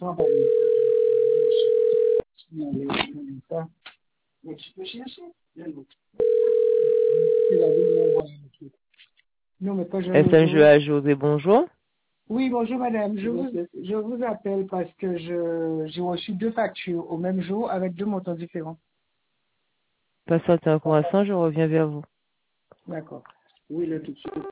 Non, mais tu peux chercher. Non, mais quand je FM Joël José, bonjour. Oui, bonjour madame. Je vous appelle parce que j'ai reçu 2 factures au même jour avec 2 montants différents. Patientez un croissant, je reviens vers vous. D'accord. Oui, là tout de suite.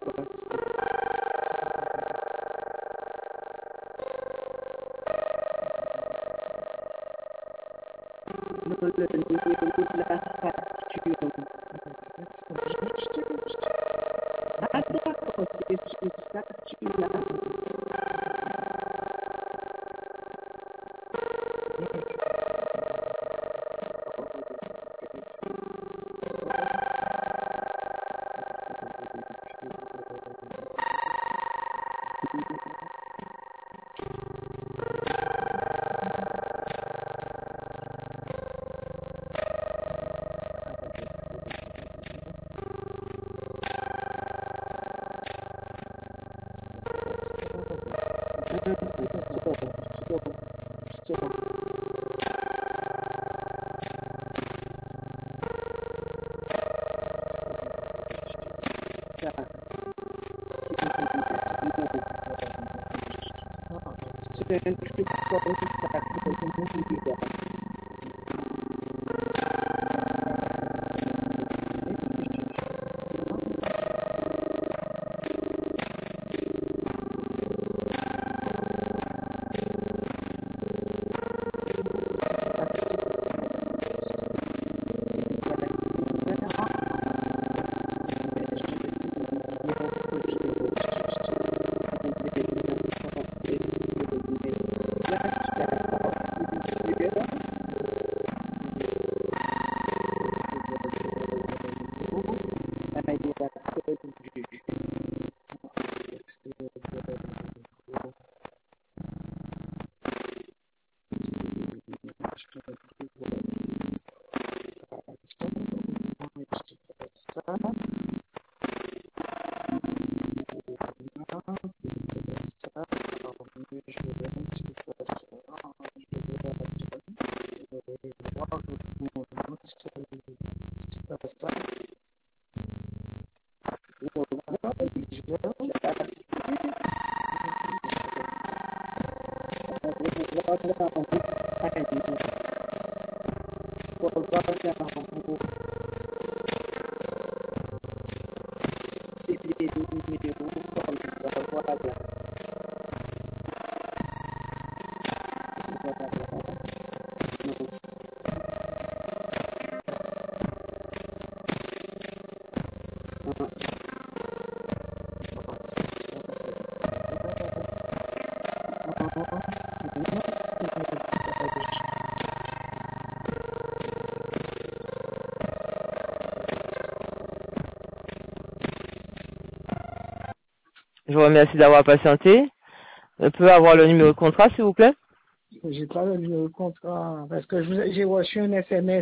Je vous remercie d'avoir patienté. Je peux avoir le numéro de contrat, s'il vous plaît? J'ai pas le numéro de contrat parce que j'ai reçu un SMS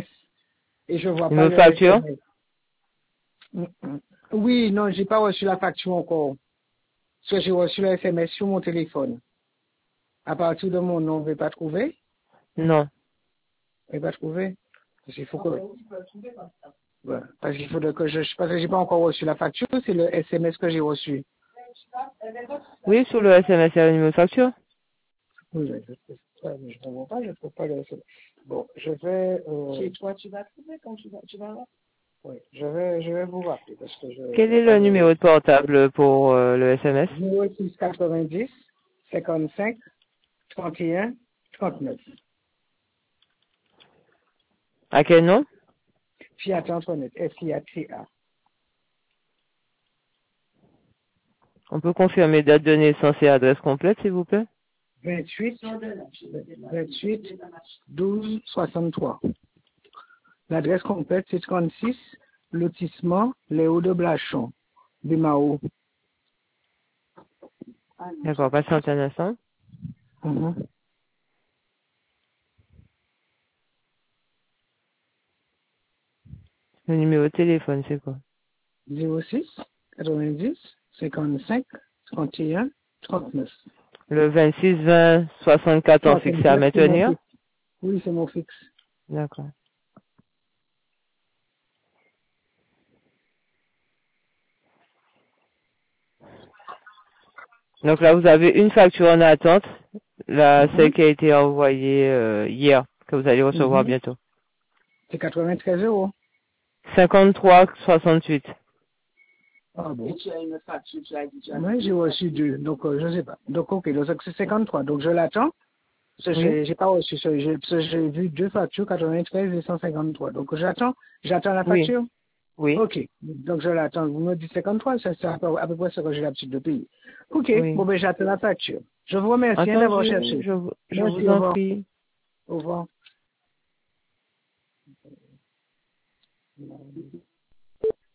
et je vois pas Numéro de le facture? SMS. Oui, non, j'ai pas reçu la facture encore. Parce que j'ai reçu le SMS sur mon téléphone. À partir de mon nom, on ne veut pas trouver. Non. On ne veut pas trouver. Parce qu'il faut que... Ouais, parce qu'il faudrait que parce que j'ai pas encore reçu la facture, c'est le SMS que j'ai reçu. Oui, sur le SMS, il y a le numéro de facture? Oui, mais je ne comprends pas, je ne trouve pas le SMS. Bon, je vais... Chez toi, tu vas trouver quand tu vas voir. Oui, je vais vous rappeler parce que Quel vois est pas le numéro de portable pour le SMS? 0690 55 31 39. À quel nom? Fiat Antoinette, FIATA. On peut confirmer date de naissance et adresse complète, s'il vous plaît? 28 12 63. L'adresse complète, c'est 36, lotissement Léo de Blachon, Bimao. D'accord, patientez un instant. Le numéro de téléphone, c'est quoi? 06 90 55 31 39. Le 26-20-64 fixé à maintenir? Oui, c'est mon fixe. D'accord. Donc là, vous avez une facture en attente, celle qui a été envoyée hier, que vous allez recevoir bientôt. C'est 93 €. 53,68. Ah bon. Moi, j'ai reçu 2, donc je sais pas. Donc ok, donc c'est 53, donc je l'attends. J'ai pas reçu ça, j'ai vu 2 factures, 93 et 153. Donc j'attends la facture. Oui. Ok, donc je l'attends. Vous me dites 53, c'est à peu près ce que j'ai l'habitude de payer. Ok, bon ben j'attends la facture. Je vous remercie d'avoir cherché. Je vous Merci, en prie. Au revoir.